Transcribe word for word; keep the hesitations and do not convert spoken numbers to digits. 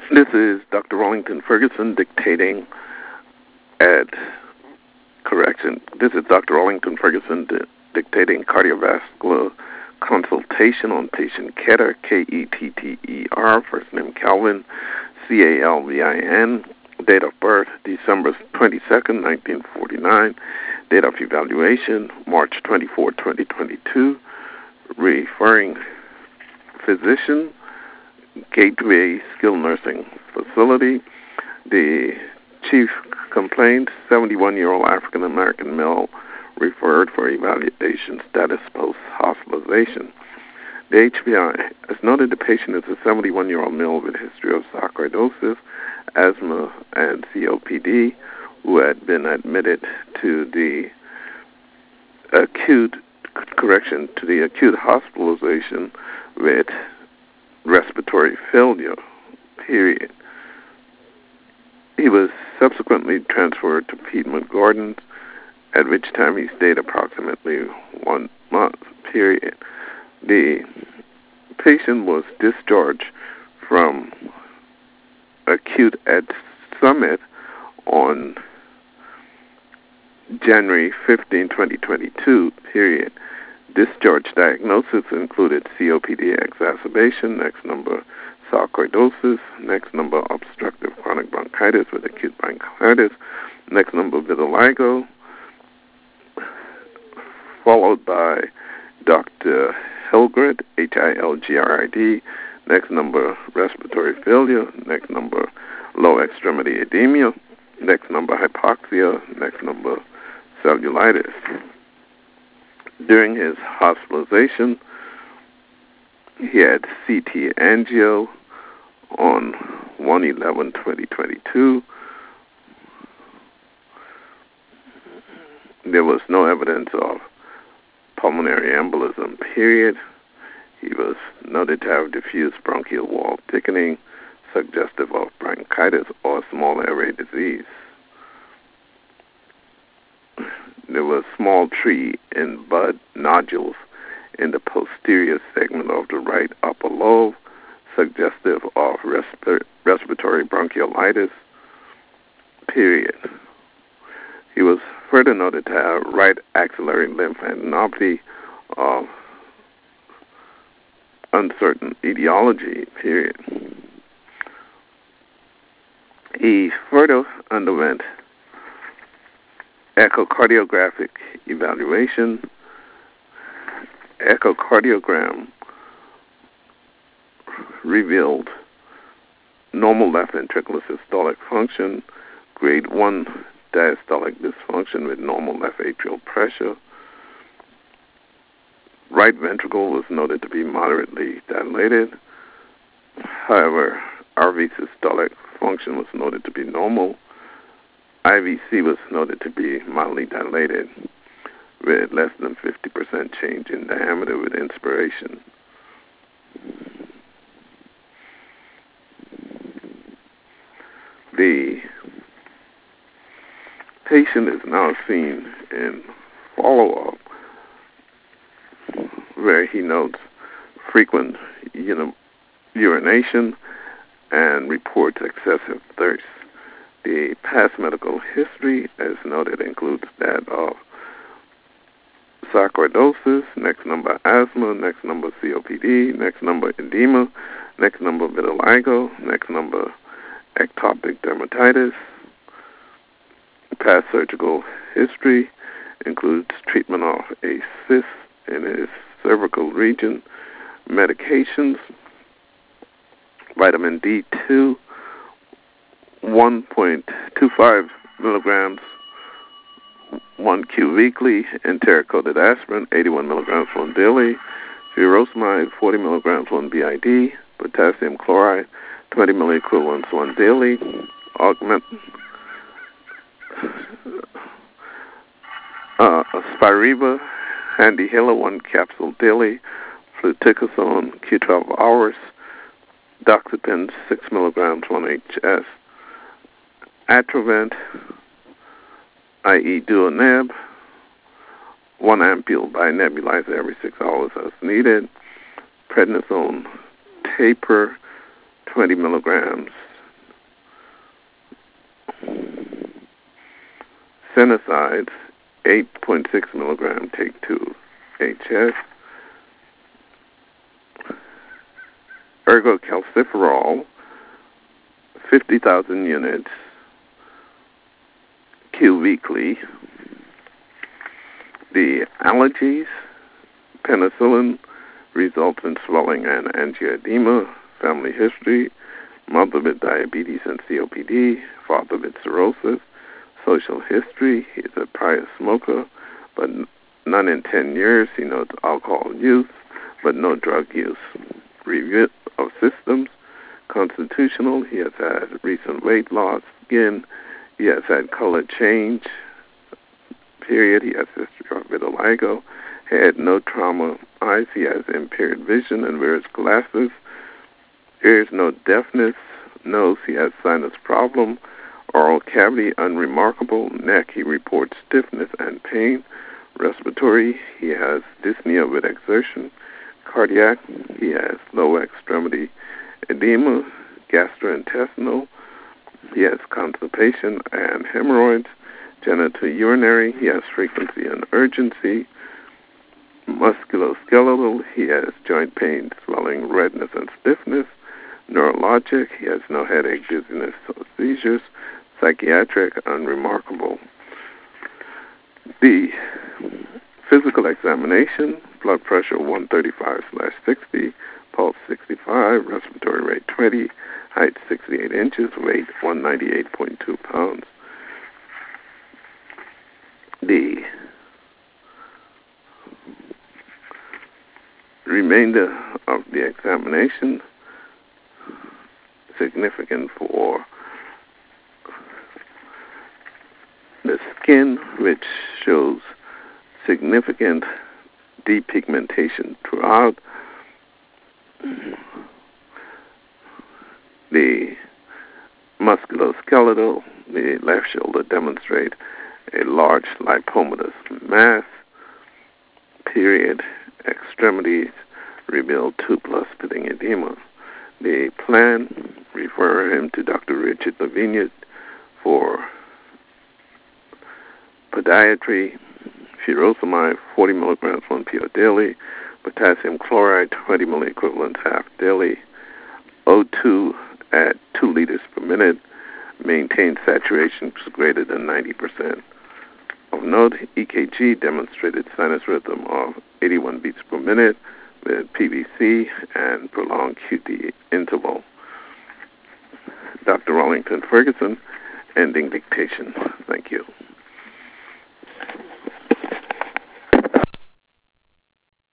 This is Doctor Wellington Ferguson dictating at, correction, this is Doctor Wellington Ferguson di- dictating cardiovascular consultation on patient Ketter, K E T T E R, first name Calvin, C A L V I N, date of birth December twenty-second, nineteen forty-nine, date of evaluation March twenty-fourth, twenty twenty-two, referring physician, Gateway Skilled Nursing Facility. The chief complaint, seventy-one-year-old African-American male, referred for evaluation status post-hospitalization. The H B I has noted the patient is a seventy-one-year-old male with a history of sarcoidosis, asthma, and C O P D, who had been admitted to the acute, correction, to the acute hospitalization with respiratory failure, period. He was subsequently transferred to Piedmont Gardens, at which time he stayed approximately one month, period. The patient was discharged from acute at Summit on January fifteenth, twenty twenty-two, period. Discharge diagnosis included C O P D exacerbation, next number sarcoidosis, next number obstructive chronic bronchitis with acute bronchitis, next number vitiligo, followed by Doctor Hilgrid, H I L G R I D, next number respiratory failure, next number lower extremity edema, next number hypoxia, next number cellulitis. During his hospitalization, he had C T angio on one eleven twenty twenty-two. There was no evidence of pulmonary embolism, period. He was noted to have diffuse bronchial wall thickening, suggestive of bronchitis or small airway disease. There was small tree and bud nodules in the posterior segment of the right upper lobe, suggestive of resp- respiratory bronchiolitis, period. He was further noted to have right axillary lymphadenopathy of uncertain etiology, period. He further underwent echocardiographic evaluation. Echocardiogram revealed normal left ventricular systolic function, grade one diastolic dysfunction with normal left atrial pressure. Right ventricle was noted to be moderately dilated. However, R V systolic function was noted to be normal. I V C was noted to be mildly dilated with less than fifty percent change in diameter with inspiration. The patient is now seen in follow-up where he notes frequent you know, urination and reports excessive thirst. The past medical history, as noted, includes that of sarcoidosis, next number asthma, next number C O P D, next number edema, next number vitiligo, next number ectopic dermatitis. Past surgical history includes treatment of a cyst in his cervical region, medications, vitamin D two, one point two five milligrams, one Q weekly, enteric-coated aspirin, eighty-one milligrams one daily, furosemide, forty milligrams one B I D, potassium chloride, twenty milliequivalents one daily, augment, uh, Spiriva, Handy-Hiller, one capsule daily, fluticasone, Q twelve hours, doxepin, six milligrams one H S, Atrovent, that is. Duoneb, one ampule by nebulizer every six hours as needed, prednisone taper, twenty milligrams Senosides, eight point six milligram, take two H S. Ergocalciferol, fifty thousand units, Q weekly. The allergies, penicillin, results in swelling and angioedema, family history, mother with diabetes and C O P D, father with cirrhosis, social history, he's a prior smoker, but none in ten years. He notes alcohol use, but no drug use. Review of systems, constitutional, he has had recent weight loss, skin, he has had color change, period, he has history of vitiligo, had no trauma, eyes, he has impaired vision and wears glasses, ears, no deafness, nose, he has sinus problem, oral cavity, unremarkable, neck, he reports stiffness and pain, respiratory, he has dyspnea with exertion, cardiac, he has lower extremity edema, gastrointestinal, he has constipation and hemorrhoids, genitourinary, he has frequency and urgency, musculoskeletal, he has joint pain, swelling, redness, and stiffness, neurologic, he has no headache, dizziness, or seizures, psychiatric, unremarkable. The physical examination, blood pressure one thirty-five slash sixty, pulse sixty-five, respiratory rate twenty, height sixty-eight inches, weight one ninety-eight point two pounds. The remainder of the examination, significant for the skin, which shows significant depigmentation throughout. The musculoskeletal, the left shoulder demonstrate a large lipomatous mass, period, extremities reveal two plus pitting edema. The plan, refer him to Doctor Richard Lavigne for podiatry, furosemide forty milligrams one pill daily, potassium chloride twenty milliequivalents half daily, O two at two liters per minute, maintain saturation greater than ninety percent. Of note, E K G demonstrated sinus rhythm of eighty-one beats per minute with P V C and prolonged Q T interval. Doctor Rollington Ferguson, ending dictation.